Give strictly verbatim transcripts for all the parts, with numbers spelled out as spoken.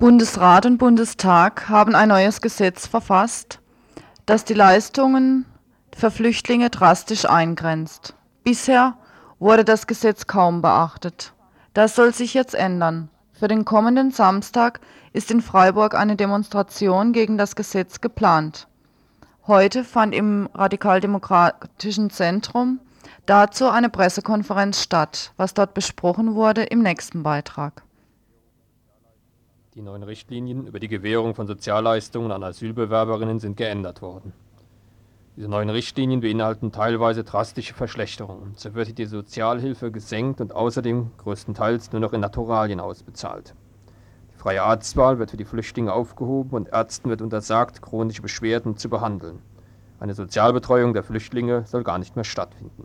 Bundesrat und Bundestag haben ein neues Gesetz verfasst, das die Leistungen für Flüchtlinge drastisch eingrenzt. Bisher wurde das Gesetz kaum beachtet. Das soll sich jetzt ändern. Für den kommenden Samstag ist in Freiburg eine Demonstration gegen das Gesetz geplant. Heute fand im Radikaldemokratischen Zentrum dazu eine Pressekonferenz statt. Was dort besprochen wurde, im nächsten Beitrag. Die neuen Richtlinien über die Gewährung von Sozialleistungen an Asylbewerberinnen sind geändert worden. Diese neuen Richtlinien beinhalten teilweise drastische Verschlechterungen. So wird die Sozialhilfe gesenkt und außerdem größtenteils nur noch in Naturalien ausbezahlt. Die freie Arztwahl wird für die Flüchtlinge aufgehoben und Ärzten wird untersagt, chronische Beschwerden zu behandeln. Eine Sozialbetreuung der Flüchtlinge soll gar nicht mehr stattfinden.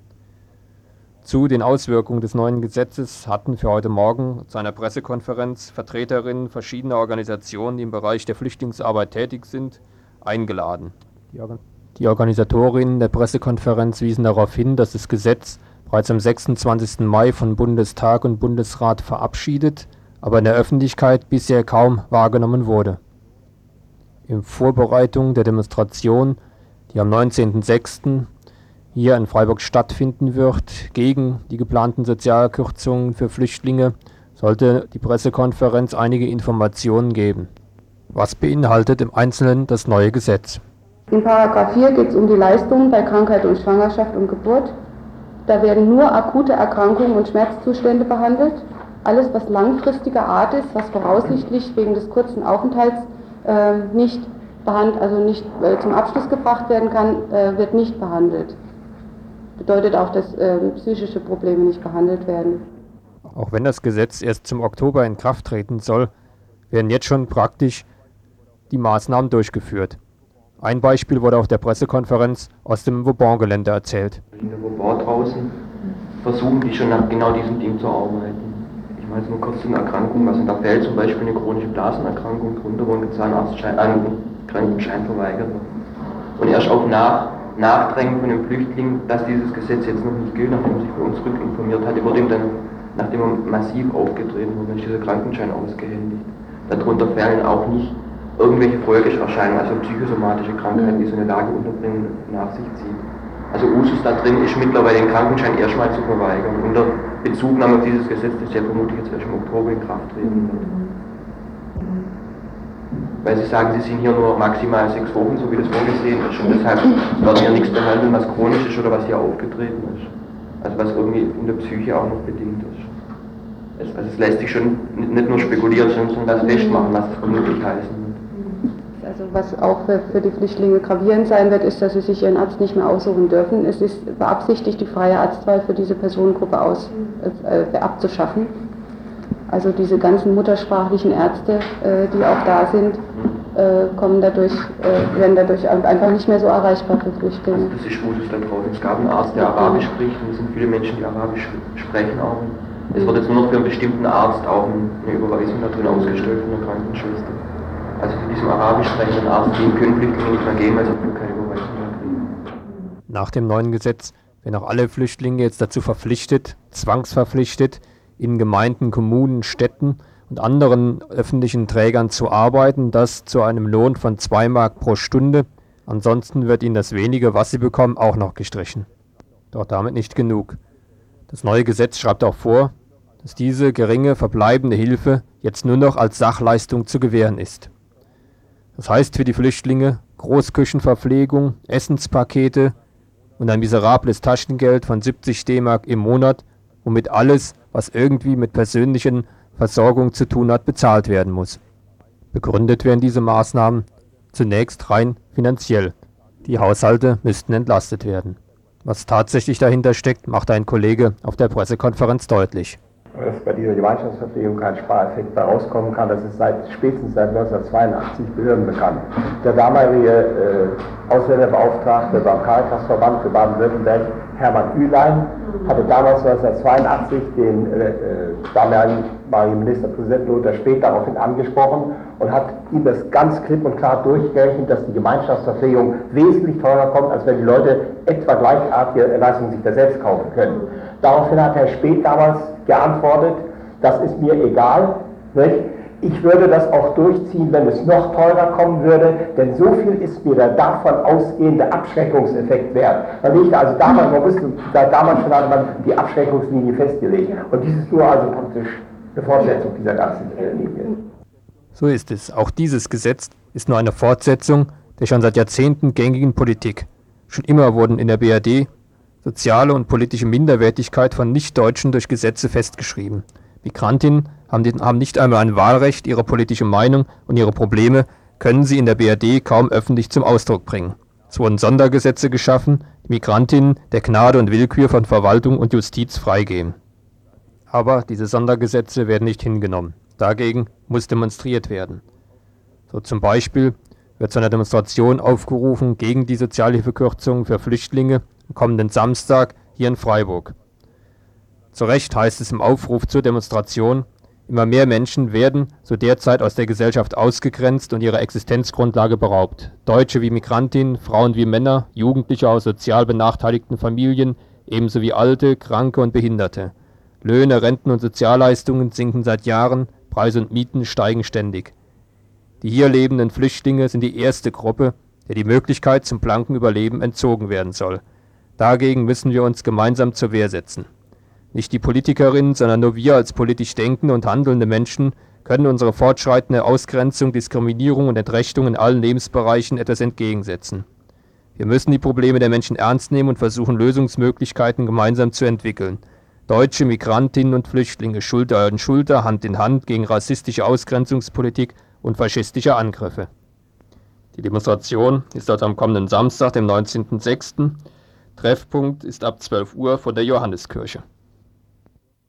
Zu den Auswirkungen des neuen Gesetzes hatten für heute Morgen zu einer Pressekonferenz Vertreterinnen verschiedener Organisationen, die im Bereich der Flüchtlingsarbeit tätig sind, eingeladen. Die, Organ- die Organisatorinnen der Pressekonferenz wiesen darauf hin, dass das Gesetz bereits am sechsundzwanzigsten Mai von Bundestag und Bundesrat verabschiedet, aber in der Öffentlichkeit bisher kaum wahrgenommen wurde. In Vorbereitung der Demonstration, die am neunzehnten sechsten hier in Freiburg stattfinden wird, gegen die geplanten Sozialkürzungen für Flüchtlinge, sollte die Pressekonferenz einige Informationen geben. Was beinhaltet im Einzelnen das neue Gesetz? In Paragraph vier geht es um die Leistungen bei Krankheit und Schwangerschaft und Geburt. Da werden nur akute Erkrankungen und Schmerzzustände behandelt. Alles, was langfristiger Art ist, was voraussichtlich wegen des kurzen Aufenthalts äh, nicht, behand- also nicht äh, zum Abschluss gebracht werden kann, äh, wird nicht behandelt. Bedeutet auch, dass äh, psychische Probleme nicht behandelt werden. Auch wenn das Gesetz erst zum Oktober in Kraft treten soll, werden jetzt schon praktisch die Maßnahmen durchgeführt. Ein Beispiel wurde auf der Pressekonferenz aus dem Vauban-Gelände erzählt. In der Vauban draußen versuchen die schon nach genau diesem Ding zu arbeiten. Ich weiß nur kurz zu einer Erkrankung, also da fällt zum Beispiel eine chronische Blasenerkrankung drunter, wo ein Zahnarztschein, ein Krankenschein verweigert wird. Und erst auf nach Nachdrängen von dem Flüchtling, dass dieses Gesetz jetzt noch nicht gilt, nachdem er sich bei uns rückinformiert hatte, wurde ihm dann, nachdem er massiv aufgetreten wurde, ist dieser Krankenschein ausgehändigt. Darunter fällen auch nicht irgendwelche Folgeerscheinungen, also psychosomatische Krankheiten, die so eine Lageunterbringung nach sich zieht. Also Usus da drin ist mittlerweile den Krankenschein erstmal zu verweigern, unter Bezugnahme auf dieses Gesetz, das ja vermutlich jetzt erst im Oktober in Kraft treten wird. Weil Sie sagen, Sie sind hier nur maximal sechs Wochen, so wie das vorgesehen ist. Und deshalb werden hier nichts behandeln, was chronisch ist oder was hier aufgetreten ist. Also was irgendwie in der Psyche auch noch bedingt ist. Es, also es lässt sich schon nicht nur spekulieren, sondern das festmachen, was es vermutlich heißen wird. Also was auch für, für die Flüchtlinge gravierend sein wird, ist, dass sie sich ihren Arzt nicht mehr aussuchen dürfen. Es ist beabsichtigt, die freie Arztwahl für diese Personengruppe aus, äh, abzuschaffen. Also diese ganzen muttersprachlichen Ärzte, äh, die auch da sind, äh, kommen dadurch, äh, werden dadurch einfach nicht mehr so erreichbar für Flüchtlinge. Das ist Usus da draußen. Es gab einen Arzt, der Arabisch spricht, und es sind viele Menschen, die Arabisch sprechen auch. Es wird jetzt nur noch für einen bestimmten Arzt auch eine Überweisung da drin ausgestellt von der Krankenschwester. Also für diesen arabisch sprechenden Arzt, den können Flüchtlinge nicht mehr gehen, weil sie keine Überweisung mehr kriegen. Nach dem neuen Gesetz werden auch alle Flüchtlinge jetzt dazu verpflichtet, zwangsverpflichtet, in Gemeinden, Kommunen, Städten und anderen öffentlichen Trägern zu arbeiten, das zu einem Lohn von zwei Mark pro Stunde. Ansonsten wird ihnen das wenige, was sie bekommen, auch noch gestrichen. Doch damit nicht genug. Das neue Gesetz schreibt auch vor, dass diese geringe verbleibende Hilfe jetzt nur noch als Sachleistung zu gewähren ist. Das heißt für die Flüchtlinge Großküchenverpflegung, Essenspakete und ein miserables Taschengeld von siebzig D-Mark im Monat, womit alles, was irgendwie mit persönlichen Versorgung zu tun hat, bezahlt werden muss. Begründet werden diese Maßnahmen zunächst rein finanziell. Die Haushalte müssten entlastet werden. Was tatsächlich dahinter steckt, macht ein Kollege auf der Pressekonferenz deutlich. Dass bei dieser Gemeinschaftsverpflegung kein Spareffekt bei rauskommen kann, das ist seit, spätestens seit neunzehnhundertzweiundachtzig Behörden bekannt. Der damalige äh, Ausländerbeauftragte beim Caritasverband für Baden-Württemberg, Hermann Ülein, hatte damals neunzehnhundertzweiundachtzig den äh, damaligen Ministerpräsidenten Lothar Späth daraufhin angesprochen und hat ihm das ganz klipp und klar durchgerechnet, dass die Gemeinschaftsverpflegung wesentlich teurer kommt, als wenn die Leute etwa gleichartige Leistungen sich da selbst kaufen können. Daraufhin hat Herr Späth damals geantwortet, das ist mir egal, nicht? Ich würde das auch durchziehen, wenn es noch teurer kommen würde, denn so viel ist mir der davon ausgehende Abschreckungseffekt wert. Man legte also damals, man wusste, damals schon hatte man die Abschreckungslinie festgelegt. Und dies ist nur also praktisch eine Fortsetzung dieser ganzen Linie. So ist es. Auch dieses Gesetz ist nur eine Fortsetzung der schon seit Jahrzehnten gängigen Politik. Schon immer wurden in der B R D soziale und politische Minderwertigkeit von Nichtdeutschen durch Gesetze festgeschrieben. Migrantinnen haben, den, haben nicht einmal ein Wahlrecht, ihre politische Meinung und ihre Probleme können sie in der B R D kaum öffentlich zum Ausdruck bringen. Es wurden Sondergesetze geschaffen, die Migrantinnen der Gnade und Willkür von Verwaltung und Justiz freigeben. Aber diese Sondergesetze werden nicht hingenommen. Dagegen muss demonstriert werden. So zum Beispiel wird zu einer Demonstration aufgerufen gegen die Sozialhilfekürzungen für Flüchtlinge am kommenden Samstag hier in Freiburg. Zu Recht heißt es im Aufruf zur Demonstration, immer mehr Menschen werden so derzeit aus der Gesellschaft ausgegrenzt und ihrer Existenzgrundlage beraubt. Deutsche wie Migrantinnen, Frauen wie Männer, Jugendliche aus sozial benachteiligten Familien, ebenso wie Alte, Kranke und Behinderte. Löhne, Renten und Sozialleistungen sinken seit Jahren, Preise und Mieten steigen ständig. Die hier lebenden Flüchtlinge sind die erste Gruppe, der die Möglichkeit zum blanken Überleben entzogen werden soll. Dagegen müssen wir uns gemeinsam zur Wehr setzen. Nicht die Politikerinnen, sondern nur wir als politisch denkende und handelnde Menschen können unsere fortschreitende Ausgrenzung, Diskriminierung und Entrechtung in allen Lebensbereichen etwas entgegensetzen. Wir müssen die Probleme der Menschen ernst nehmen und versuchen, Lösungsmöglichkeiten gemeinsam zu entwickeln. Deutsche Migrantinnen und Flüchtlinge Schulter an Schulter, Hand in Hand gegen rassistische Ausgrenzungspolitik und faschistische Angriffe. Die Demonstration ist also am kommenden Samstag, dem neunzehnten sechsten Treffpunkt ist ab zwölf Uhr vor der Johanneskirche.